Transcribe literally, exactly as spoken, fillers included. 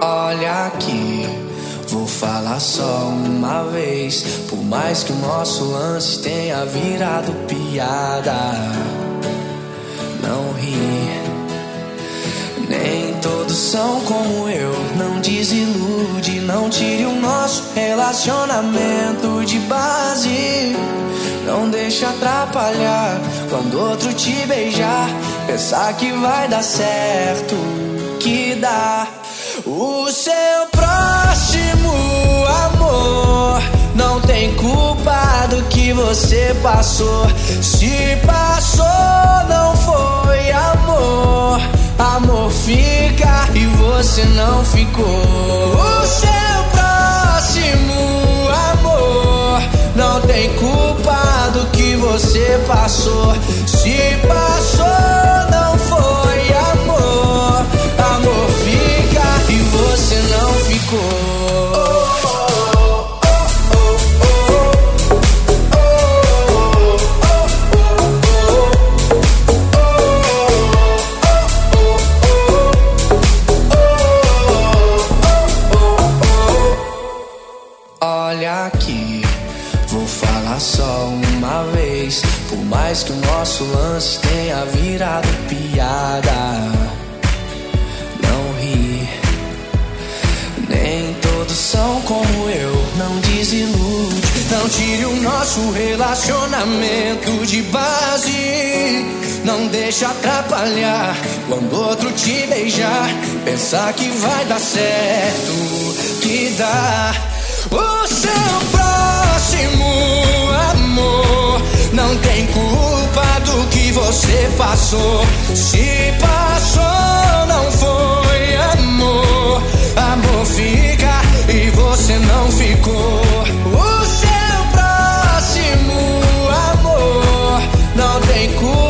Olha aqui, vou falar só uma vez. Por mais que o nosso lance tenha virado piada, não ri. Nem todos são como eu. Não desilude, não tire o nosso relacionamento de base. Não deixa atrapalhar quando outro te beijar. Pensar que vai dar certo, que dá. O seu próximo amor não tem culpa do que você passou. Se passou, não foi amor. Amor fica e você não ficou. O seu próximo amor não tem culpa do que você passou. Se passou, não foi amor. Amor fica e você não ficou. Olha aqui, vou falar só uma vez. Por mais que o nosso lance tenha virado piada, não ri. Nem todos são como eu. Não desilude, não tire o nosso relacionamento de base. Não deixa atrapalhar quando outro te beijar. Pensar que vai dar certo, que dá. O seu próximo amor não tem culpa do que você passou. Se passou, não foi amor. Amor fica e você não ficou. O seu próximo amor não tem culpa